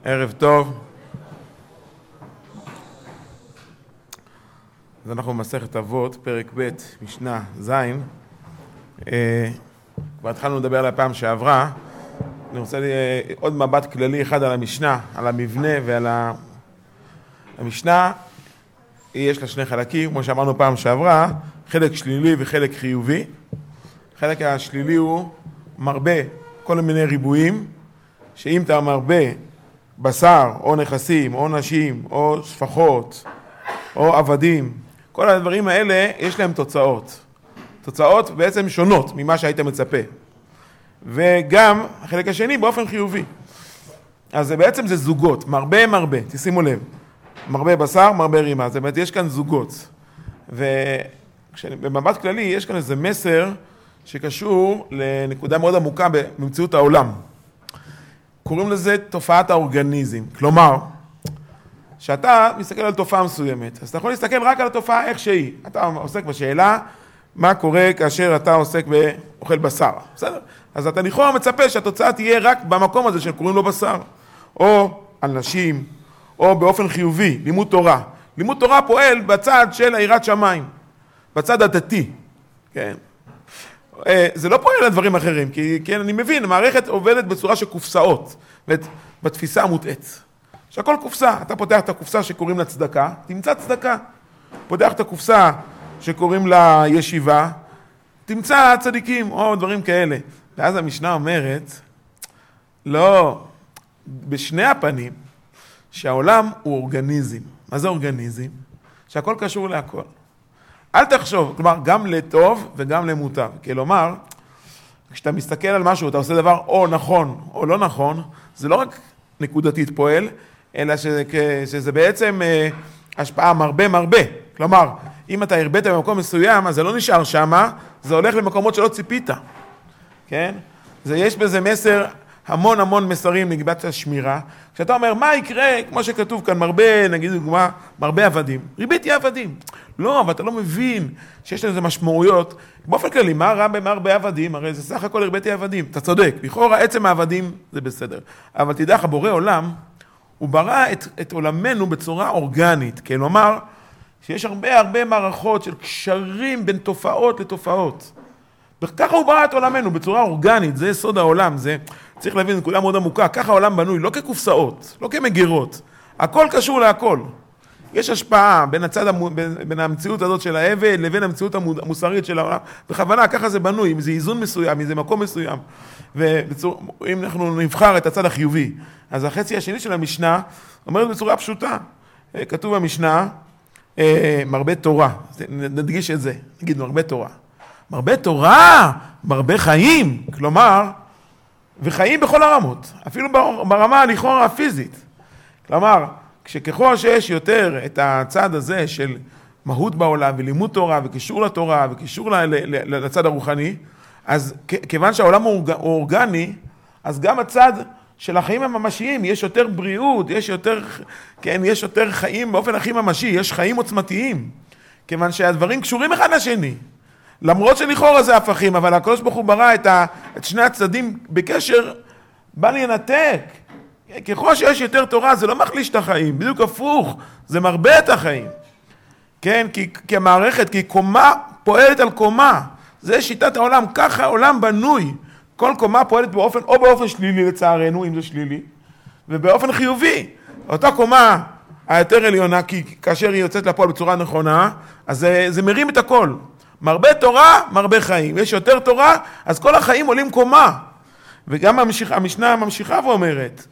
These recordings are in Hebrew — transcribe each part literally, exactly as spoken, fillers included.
ערב טוב. אז אנחנו במסכת אבות, פרק ב', משנה ז'. כבר התחלנו לדבר על הפעם שעברה. אני רוצה לי עוד מבט כללי אחד על המשנה, על המבנה ועל ה... המשנה, יש לה שני חלקים, כמו שאמרנו פעם שעברה, חלק שלילי וחלק חיובי. החלק השלילי הוא מרבה כל מיני ריבועים, שאם אתה מרבה בשר או נכסים או נשים או שפחות או עבדים, כל הדברים האלה יש להם תוצאות. תוצאות בעצם שונות ממה שהיית מצפה. וגם החלק השני באופן חיובי. אז זה בעצם זה זוגות, מרבה מרבה, תשימו לב. מרבה בשר, מרבה רימה. זאת אומרת, יש כאן זוגות. ובמבט כללי יש כאן איזה מסר שקשור לנקודה מאוד עמוקה במציאות העולם. קוראים לזה תופעת האורגניזם. כלומר, שאתה מסתכל על תופעה מסוימת, אז אתה יכול להסתכל רק על התופעה איך שהיא. אתה עוסק בשאלה, מה קורה כאשר אתה עוסק באוכל בשר. בסדר? אז אתה לכאורה מצפה שהתוצאה תהיה רק במקום הזה שקוראים לו בשר. או על נשים, או באופן חיובי, לימוד תורה. לימוד תורה פועל בצד של יראת שמיים, בצד הדתי. כן? זה לא פועל לדברים אחרים, כי כן, אני מבין, המערכת עובדת בצורה של קופסאות, בתפיסה המוטעת. שהכל קופסה, אתה פותח את הקופסה שקוראים לה צדקה, תמצא צדקה. פותח את הקופסה שקוראים לה ישיבה, תמצא צדיקים או דברים כאלה. ואז המשנה אומרת, לא, בשני הפנים, שהעולם הוא אורגניזם. מה זה אורגניזם? שהכל קשור להכל. אל תחשוב, כלומר, גם לטוב וגם למוטב. כלומר, כשאתה מסתכל על משהו, אתה עושה דבר או נכון או לא נכון, זה לא רק נקודתית פועל, אלא שזה, שזה בעצם אה, השפעה מרבה מרבה. כלומר, אם אתה הרבית במקום מסוים, אז זה לא נשאר שמה, זה הולך למקומות שלא ציפית. כן? זה, יש בזה מסר, המון המון מסרים נגבת השמירה. כשאתה אומר, מה יקרה, כמו שכתוב כאן, מרבה, נגיד דוגמה, מרבה עבדים. ריביתי עבדים. לא, אבל אתה לא מבין שיש לזה משמעויות. באופן כללי, מה רע במרבה עבדים? הרי זה סך הכל ריביתי עבדים. אתה צודק, לכאורה עצם העבדים זה בסדר. אבל תדע לך, בורא עולם, הוא ברא את, את עולמנו בצורה אורגנית. כלומר, שיש הרבה הרבה מערכות של קשרים בין תופעות לתופעות. וככה הוא ברא את עולמנו בצורה אורגנית, זה יסוד העולם, זה צריך להבין נקודה מאוד עמוקה, ככה העולם בנוי, לא כקופסאות, לא כמגירות, הכל קשור להכל. יש השפעה בין הצד, בין, בין המציאות הזאת של העבד לבין המציאות המוסרית של העולם, בכוונה ככה זה בנוי, אם זה איזון מסוים, אם זה מקום מסוים, ואם אנחנו נבחר את הצד החיובי, אז החצי השני של המשנה אומרת בצורה פשוטה, כתוב במשנה, מרבה תורה, נדגיש את זה, נגיד מרבה תורה. מרבה תורה, מרבה חיים, כלומר, וחיים בכל הרמות, אפילו ברמה לכאורה הפיזית. כלומר, כשככל שיש יותר את הצד הזה של מהות בעולם ולימוד תורה וקישור לתורה וקישור לצד הרוחני, אז כיוון שהעולם הוא אורגני, אז גם הצד של החיים הממשיים, יש יותר בריאות, יש יותר, כן, יש יותר חיים באופן הכי ממשי, יש חיים עוצמתיים, כיוון שהדברים קשורים אחד לשני. למרות שלכאורה זה הפכים, אבל הקדוש ברוך הוא ברא את, ה, את שני הצדדים בקשר בל ינתק. ככל שיש יותר תורה, זה לא מחליש את החיים, בדיוק הפוך, זה מרבה את החיים. כן, כי, כי המערכת, כי קומה פועלת על קומה, זה שיטת העולם, ככה העולם בנוי. כל קומה פועלת באופן, או באופן שלילי לצערנו, אם זה שלילי, ובאופן חיובי. אותה קומה היותר עליונה, כי כאשר היא יוצאת לפועל בצורה נכונה, אז זה, זה מרים את הכל. מרבה תורה, מרבה חיים. יש יותר תורה, אז כל החיים עולים קומה. וגם המשיך, המשנה ממשיכה ואומרת,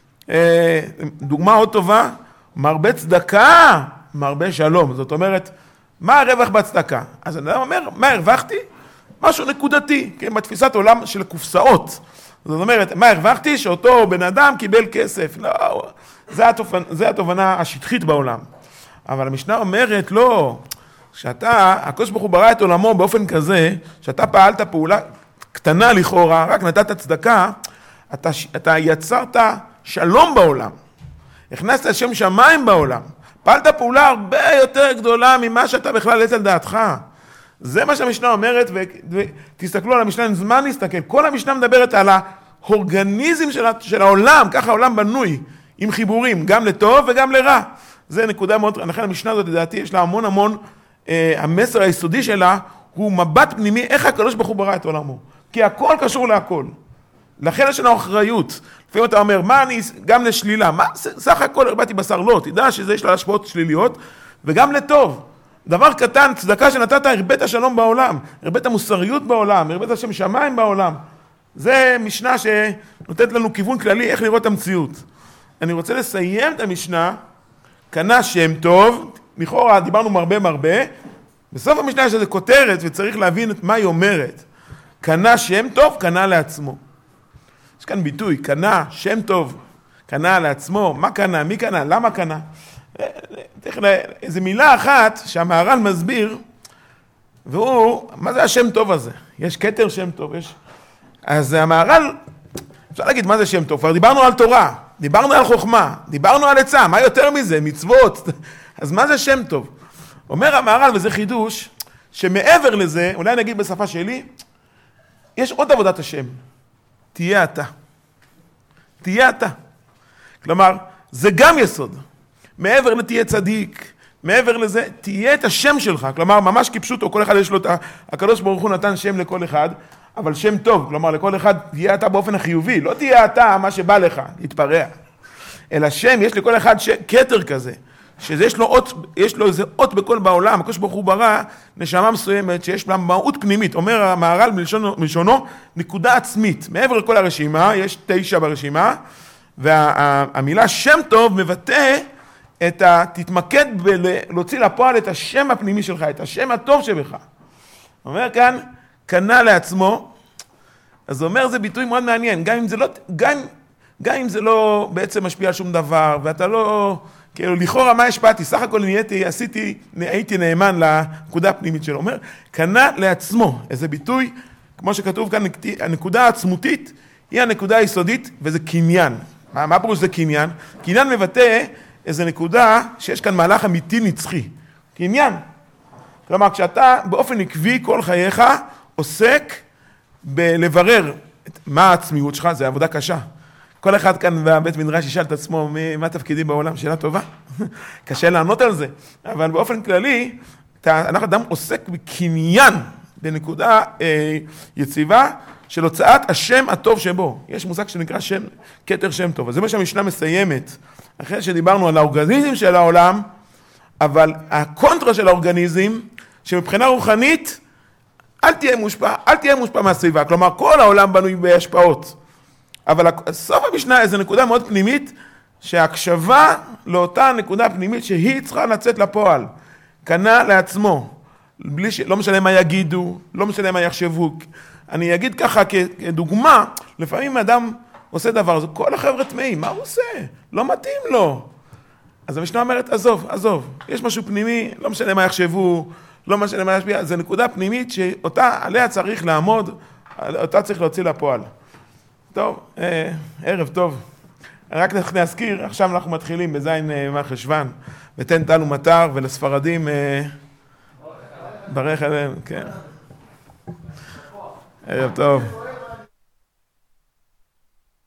דוגמה עוד טובה, מרבה צדקה, מרבה שלום. זאת אומרת, מה הרווח בצדקה? אז אני אומר, מה הרווחתי? משהו נקודתי, כן? בתפיסת עולם של קופסאות. זאת אומרת, מה הרווחתי? שאותו בן אדם קיבל כסף. לא, זה התובנה, זה התובנה השטחית בעולם. אבל המשנה אומרת, לא, שאתה, הקדוש ברוך הוא ברא את עולמו באופן כזה, שאתה פעלת פעולה קטנה לכאורה, רק נתת צדקה, אתה, אתה יצרת שלום בעולם. הכנסת שם שמיים בעולם. פעלת פעולה הרבה יותר גדולה ממה שאתה בכלל העלית על דעתך. זה מה שהמשנה אומרת, ותסתכלו על המשנה, אין זמן להסתכל. כל המשנה מדברת על האורגניזם של, של העולם, ככה העולם בנוי. עם חיבורים, גם לטוב וגם לרע. זה נקודה מאוד, לכן המשנה הזאת, לדעתי, יש לה המון המון, אה, המסר היסודי שלה, הוא מבט פנימי, איך הקדוש ברוך הוא ברא את עולמו. כי הכל קשור להכל. לכן יש לנו אחריות. לפעמים אתה אומר, מה אני, גם לשלילה, מה, סך הכל הרבתי בשר, לא, תדע שזה יש לה השפעות שליליות, וגם לטוב. דבר קטן, צדקה שנתת, הרבית השלום בעולם, הרבית המוסריות בעולם, הרבית השם שמיים בעולם. זה משנה שנותנת לנו כיוון כללי, איך לראות את המציאות. אני רוצה לסיים את המשנה, קנה שם טוב, לכאורה דיברנו מרבה מרבה, בסוף המשנה יש איזו כותרת וצריך להבין את מה היא אומרת. קנה שם טוב, קנה לעצמו. יש כאן ביטוי, קנה שם טוב, קנה לעצמו, מה קנה, מי קנה, למה קנה? איזו מילה אחת שהמהר"ל מסביר, והוא, מה זה השם טוב הזה? יש כתר שם טוב, יש... אז המהר"ל, אפשר להגיד מה זה שם טוב, כבר דיברנו על תורה, דיברנו על חוכמה, דיברנו על עצה, מה יותר מזה? מצוות. אז מה זה שם טוב? אומר המהר"ל, וזה חידוש, שמעבר לזה, אולי נגיד בשפה שלי, יש עוד עבודת השם. תהיה אתה. תהיה אתה. כלומר, זה גם יסוד. מעבר לתהיה צדיק, מעבר לזה, תהיה את השם שלך. כלומר, ממש כפשוטו, כל אחד יש לו את ה... הקדוש ברוך הוא נתן שם לכל אחד, אבל שם טוב. כלומר, לכל אחד תהיה אתה באופן החיובי. לא תהיה אתה מה שבא לך, להתפרע. אלא שם, יש לכל אחד ש... כתר כזה. שיש לו אות, יש לו איזה אות בכל בעולם, הקדוש ברוך הוא ברא נשמה מסוימת שיש לה מהות פנימית, אומר המהר"ל מלשונו, מלשונו, נקודה עצמית, מעבר לכל הרשימה, יש תשע ברשימה, והמילה שם טוב מבטא את ה... תתמקד בלהוציא לפועל את השם הפנימי שלך, את השם הטוב שבך. אומר כאן, קנה לעצמו, אז אומר זה ביטוי מאוד מעניין, גם אם זה לא, גם, גם אם זה לא בעצם משפיע על שום דבר, ואתה לא... כאילו, לכאורה מה השפעתי? סך הכל נהייתי, עשיתי, הייתי נאמן לנקודה הפנימית שלו. אומר, קנה לעצמו, איזה ביטוי, כמו שכתוב כאן, הנקודה העצמותית היא הנקודה היסודית, וזה קניין. מה, מה פירוש זה קניין? קניין מבטא איזה נקודה שיש כאן מהלך אמיתי נצחי. קניין. כלומר, כשאתה באופן עקבי כל חייך עוסק בלברר מה העצמיות שלך, זה עבודה קשה. כל אחד כאן בבית מדרש ישאל את עצמו מה תפקידי בעולם, שאלה טובה. קשה לענות על זה, אבל באופן כללי, אנחנו אדם עוסק בקניין, בנקודה אה, יציבה, של הוצאת השם הטוב שבו. יש מושג שנקרא שם, כתר שם טוב. אז זה מה שהמשנה מסיימת, אחרי שדיברנו על האורגניזם של העולם, אבל הקונטרה של האורגניזם, שמבחינה רוחנית, אל תהיה מושפע, אל תהיה מושפע מהסביבה. כלומר, כל העולם בנוי בהשפעות. אבל סוף המשנה איזו נקודה מאוד פנימית, שההקשבה לאותה נקודה פנימית שהיא צריכה לצאת לפועל, קנה לעצמו, בלי ש... לא משנה מה יגידו, לא משנה מה יחשבו. אני אגיד ככה כדוגמה, לפעמים אדם עושה דבר, זה כל החבר'ה טמאים, מה הוא עושה? לא מתאים לו. אז המשנה אומרת, עזוב, עזוב, יש משהו פנימי, לא משנה מה יחשבו, לא משנה מה ישפיע, זו נקודה פנימית שאותה, עליה צריך לעמוד, אותה צריך להוציא לפועל. טוב, אה, ערב טוב. רק נזכיר, עכשיו אנחנו מתחילים בזין מרחשוון, ותן טל ומטר, ולספרדים אה, ברך עליהם, כן. ערב טוב.